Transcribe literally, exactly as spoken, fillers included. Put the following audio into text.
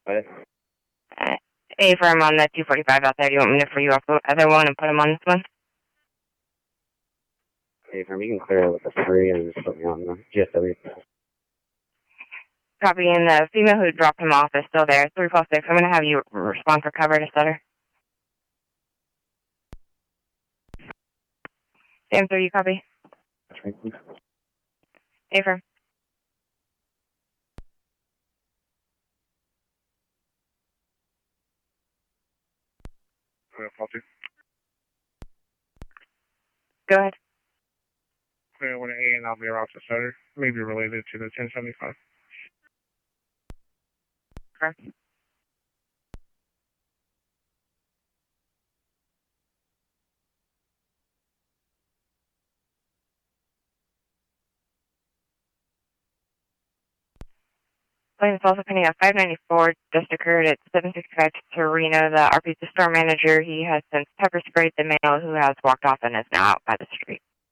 What? Uh, A firm on the two forty-five out there. Do you want me to free you off the other one and put him on this one? Hey, firm, you can clear it with the three and just put me on the G S W. Copy, and the female who dropped him off is still there. three four six. I'm going to have you respond for cover to Sutter. Sam three, you copy? That's right, please. A firm. Go ahead. Clear with an A and I'll be around to Sutter. Maybe related to the ten seventy-five. Correct. Claim is also pending on five ninety-four, just occurred at seven sixty-five Torino. The R P is the store manager. He has since pepper sprayed the male who has walked off and is now out by the street.